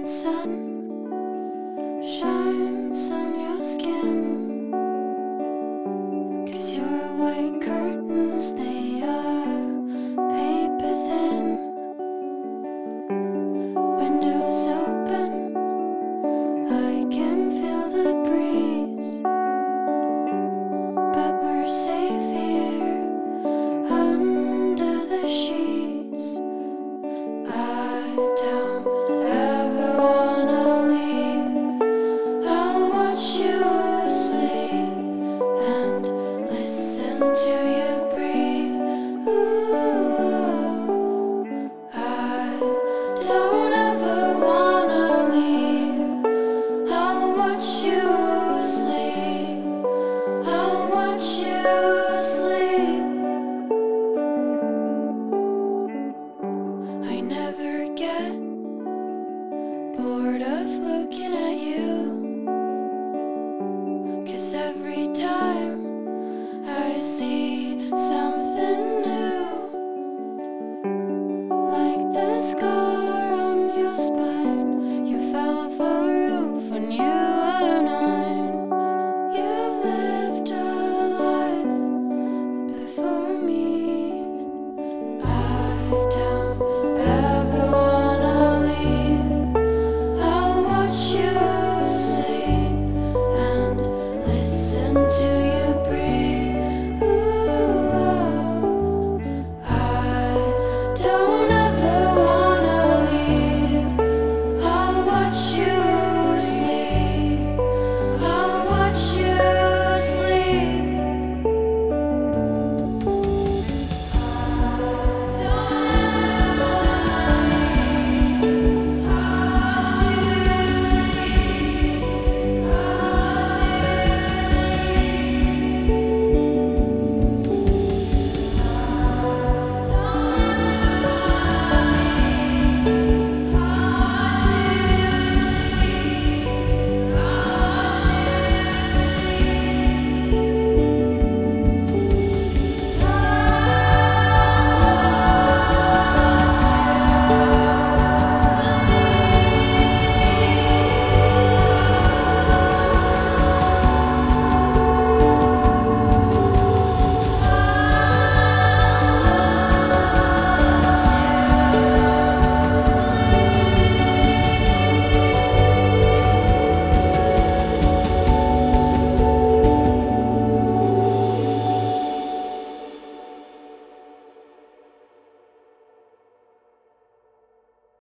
sun shines on your skin, 'cause your white curtains, they are paper thin. Windows open, I can feel the breeze, but we're safe here under the sheets. I don't ever wanna leave. I'll watch you sleep and listen to you breathe. Ooh, I don't ever wanna leave. I'll watch you sleep. I'll watch you sleep. I never get bored of looking at you, 'cause every time I see something new, like the sky